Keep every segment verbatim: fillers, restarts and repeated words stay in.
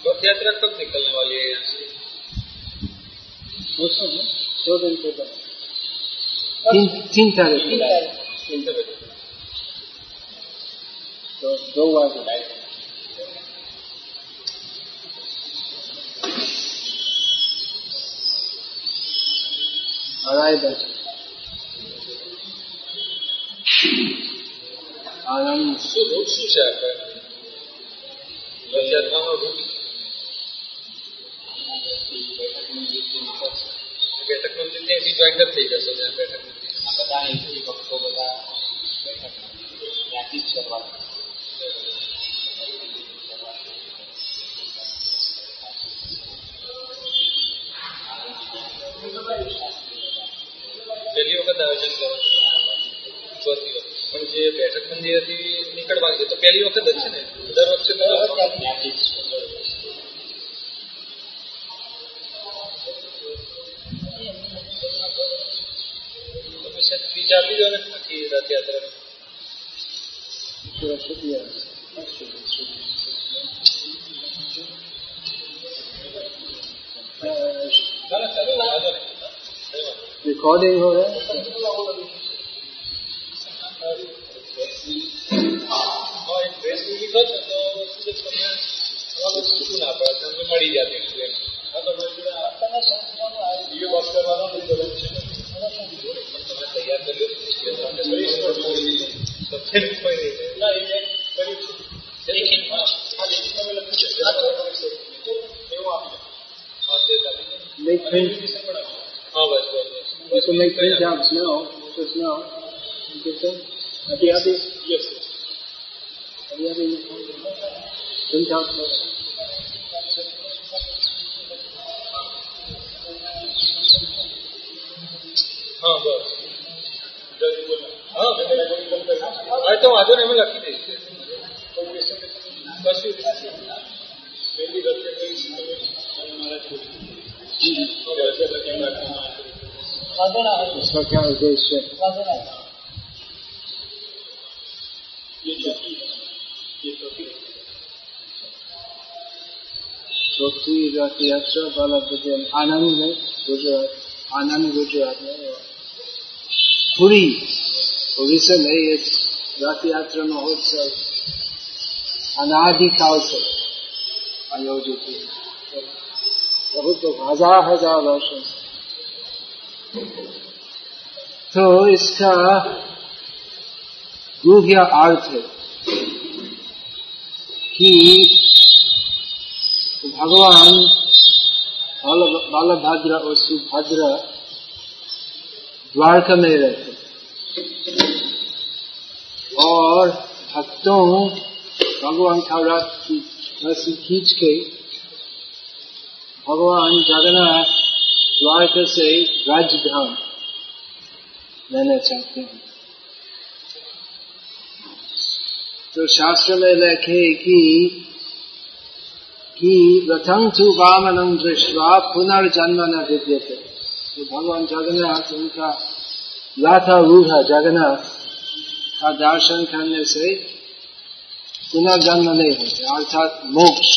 रथ यात्रा कब निकलने वाली है यहाँ से? दो दिन के बाद तीन तीन तारीख तीन तारीख तो दो बजे अढ़ाई बजे आनंद શું શું છે રથયાત્રાનો રૂટ? બેઠક મંદિર ત્યાંથી જોઈન જ થઈ જશો ત્યાં બેઠક મંદિર બધા અહીંથી ભક્તો બધા બેઠક ત્યાંથી જ કરવાના. પહેલી વખત આયોજન કરો ચોથી વખત પણ જે બેઠક મંદિરથી નીકળવાનું છે તો પહેલી વખત જ છે ને? દર વખતે ત્યાંથી જ ફી આપી દો ને આખી રથયાત્રા रिकॉर्डिंग हो रहा है. हाँ एक प्रेस रिलीज हो तो તમને ના પડે તમને મળી જાય એમ. હા તો ये बात करवाना नहीं तो તમે તૈયાર કરી લો सबसे कोई नहीं ना ये करीब लेकिन हाँ लेकिन તમે લખી છે એવું આપી હા તે કાપી Make print. हाँ बस बस You can make print outs now, just now. You can send. अभी अभी yes अभी अभी print out now. हाँ बस जल्दी बोलना. हाँ अरे तो वादो ने हमें लखी दे बस मेरी रखते कोई उसका क्या उद्देश्य है? ये चौथी ये चौथी चौथी रथ यात्रा बालाबुद्ध आनंद में गुजरात आनंद गुजरात में पूरी उड़ीसा में ये रथ यात्रा महोत्सव अनादिकाल से आयोजित है. बहुत हजार हजार वर्षों से. तो इसका गूढ़ अर्थ है कि भगवान बालभद्र और सुभद्रा द्वारका में रहते और भक्तों भगवान का रथ की रस्सी खींच के भगवान जगन्नाथ द्वारका से राजधाम लेना चाहते हैं. तो शास्त्र में लिखे कि कि रथं तु वामनं दृष्ट्वा पुनर्जन्म न विद्यते. तो भगवान जगन्नाथ उनका रथारूढ़ जगन्नाथ का दर्शन करने से पुनर्जन्म नहीं होते अर्थात मोक्ष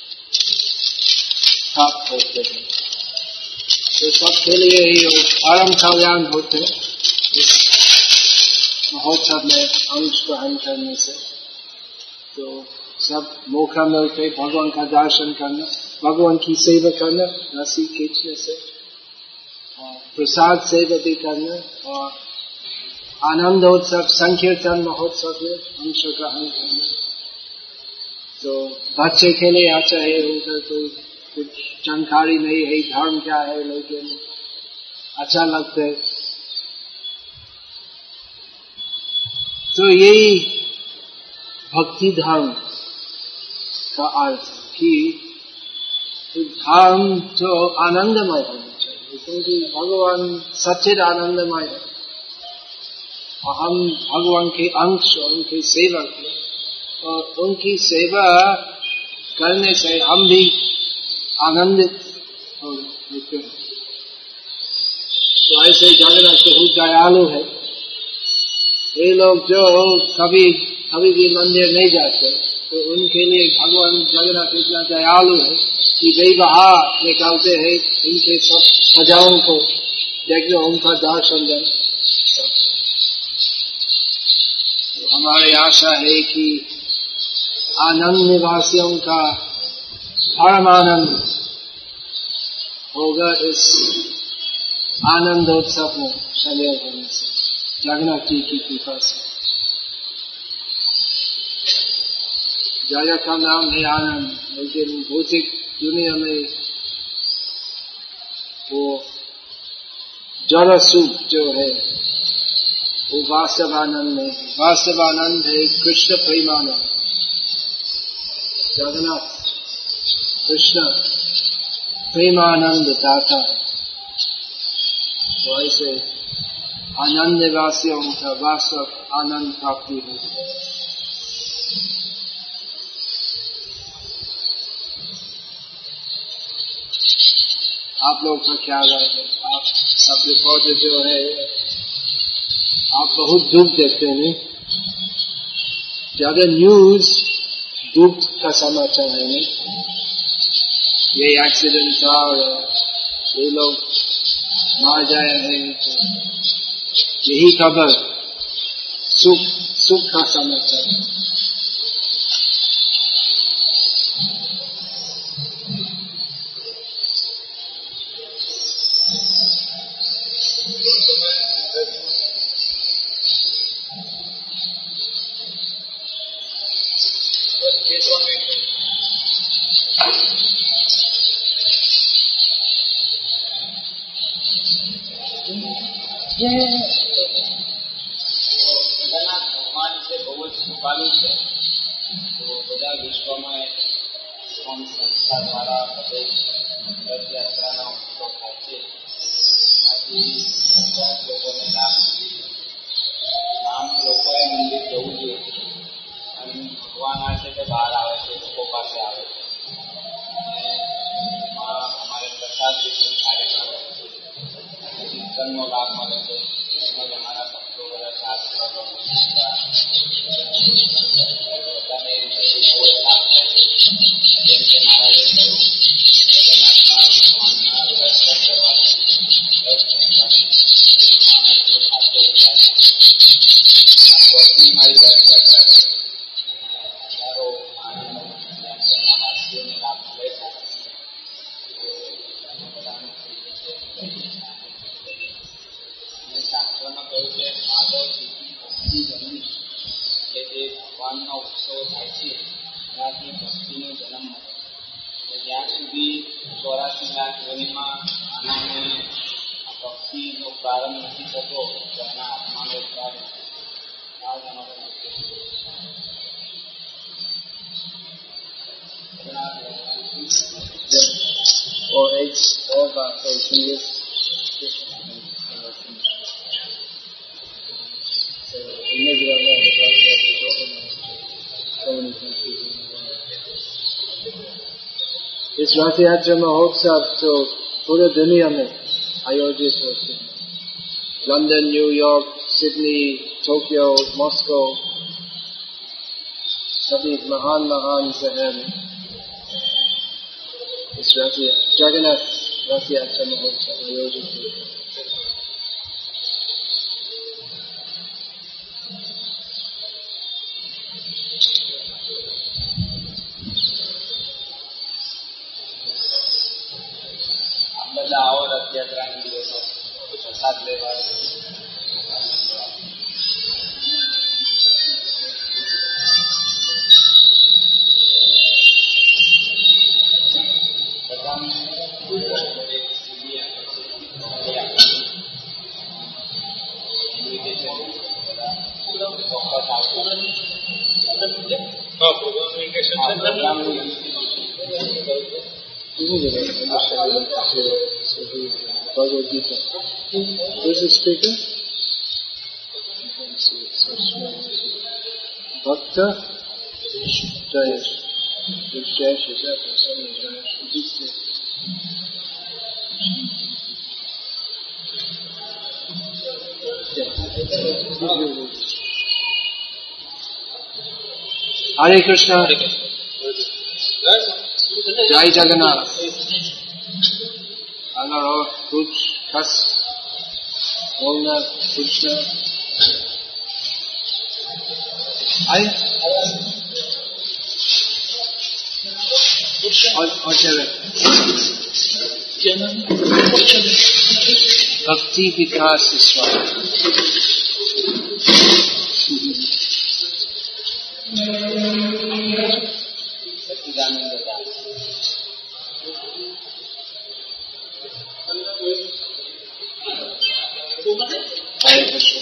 प्राप्त होते हैं. तो सबके लिए ही परम कल्याण होते इस महोत्सव में अंश ग्रहण करने से. तो सब मौका मिलते भगवान का दर्शन करना, भगवान की सेवा करना रस्सी खींचने से, और प्रसाद सेवा भी करना और आनंदोत्सव संकीर्तन महोत्सव में अंश ग्रहण करना. तो बच्चे के लिए अच्छा है, उनका कोई कुछ जानकारी नहीं है धर्म क्या है, लेकिन अच्छा लगता है. तो यही भक्ति धर्म का अर्थ कि धर्म तो आनंदमय होना चाहिए, क्योंकि भगवान सच्चिद आनंदमय है और हम भगवान के अंश और उनके सेवक हैं और उनकी सेवा करने से हम भी आनंदित होते हैं. तो ऐसे जगन्नाथ बहुत दयालु है. ये लोग जो कभी कभी भी मंदिर नहीं जाते तो उनके लिए भगवान जगन्नाथ इतना दयालु है कि वे बाहर निकालते हैं इनके सब प्रजाओं को देखने उनका दर्शन दें। तो हमारी आशा है कि आनंद निवासियों का परमानंद होगा इस आनंदोत्सव में शामिल होने से, जगन्नाथ जी की कृपा से। जगत का नाम है आनंद, लेकिन भौतिक दुनिया में वो जड़ सुख जो है वो वास्तव आनंद नहीं है। वास्तव आनंद है कृष्ण प्रेमानंद। जगन्नाथ कृष्ण प्रेमानंद दाता है। तो ऐसे आनंद निवासियों का वास्तव आनंद प्राप्ति होगी। आप लोग का क्या राय है? आप सब रिपोर्टर जो है आप बहुत दुख देखते हैं, ज्यादा न्यूज दुख का समाचार है नहीं? ये एक्सीडेंट था और ये लोग मार जाए हैं, तो यही खबर सुख सुख का समाचार है। જગન્નાથ ભગવાન છે બહુ જ કૃપાલુ છે. તો બધા વિશ્વમાં કોમ સંસ્થા દ્વારા બધે રથયાત્રાનો ઉત્સવ થાય છે. એનાથી બધા લોકોને લાભ મળી છે. આમ લોકોએ મંદિર જવું જોઈએ અને ભગવાન આ છે તે બહાર આવે છે, લોકો પાસે આવે છે અને એમાં અમારે પ્રસાદ વિતરણ કાર્યક્રમ કીર્તનનો લાભ મળે છે. તેમજ અમારા ભક્તો બધા શાસ્ત્ર બધાને એ રીતે નવો લાભ થાય છે. જેમ કે મહારાજે કહ્યું જગન્નાથના ભગવાનના દર્શન કરવાથી રસ કહેવાથી માણસનો ખાતો ઉજાય છે. આ વર્ષની મારી રથયાત્રા છે. હજારો આનંદ એના વાસીઓને લાભ મળે છે. બધાને શાસ્ત્રમાં કહ્યું છે માધવ સુધી ભક્તિ જન્મી, એટલે જે ભગવાનનો ઉત્સવ થાય છે એનાથી ભક્તિનો જન્મ મળે. એટલે જ્યાં સુધી ચોરાસી લાખ યોનિમાં આનાને ભક્તિનો પ્રારંભ નથી થતો તો એના આત્માનો ઉદ્ધાર આ જ અમારો મુખ્ય और एक और बात है सुनिए, इस रथ यात्रा महोत्सव तो पूरे दुनिया में आयोजित होते हैं। London, New York, Sydney, Tokyo, Moscow, सभी महान महान शहर में इस रथ जगन्नाथ रथ यात्रा महोत्सव आयोजित होते हैं। બધા આવો રથયાત્રાના દિવસો પ્રસાદ લેવા. બધાને એક સીડી આપે છે, ઇન્વિટેશન બધા ચોક્કસ આવશે. હા, પ્રોગ્રામનું invitation Bhagavad Gita. Who's the speaker? Bhakta Jayesh. Which Jayesh is that? Yeah. Hare Krishna. Jai Jagannath. Alors, kuch khas बोलना Krishna. आए और और चले भक्ति विकास स्वामी सच्चिदानंद दास Hare Krishna.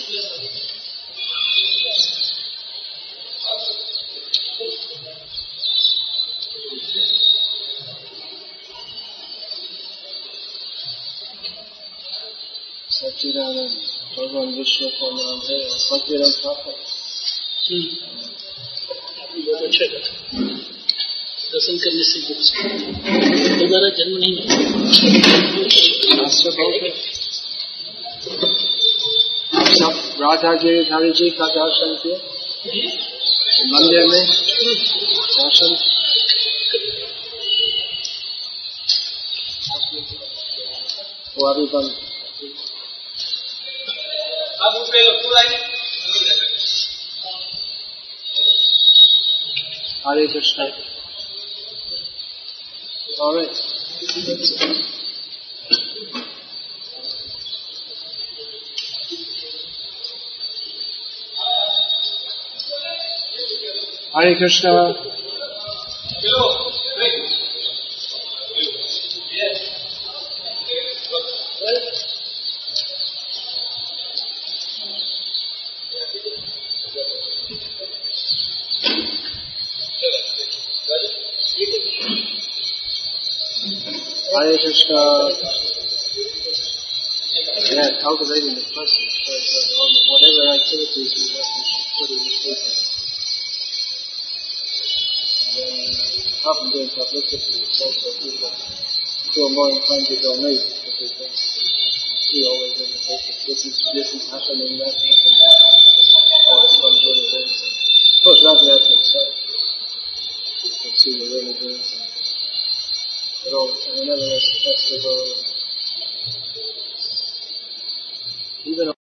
सच्चिदानंद भगवान विश्व का नाम है और सच्चिदानंद ठाकुर बहुत अच्छा था दर्शन करने से दोबारा जन्म नहीं मिलता। आप सब राधा गिरिधारी जी का दर्शन किए मंदिर में दर्शन वो अभी बंद Hare Krishna. All right. Hare Krishna. Hare Krishna. Yeah, cultivating the person. So, so whatever activities we have, we should put in the people. And then, apart from doing publicity, it's also people feel more inclined to donate because they see always in the paper, this is, this is happening, that's happening, or some sort of thing. Of course, not the act itself. You can see the really doing something. But all, whenever there's a festival, even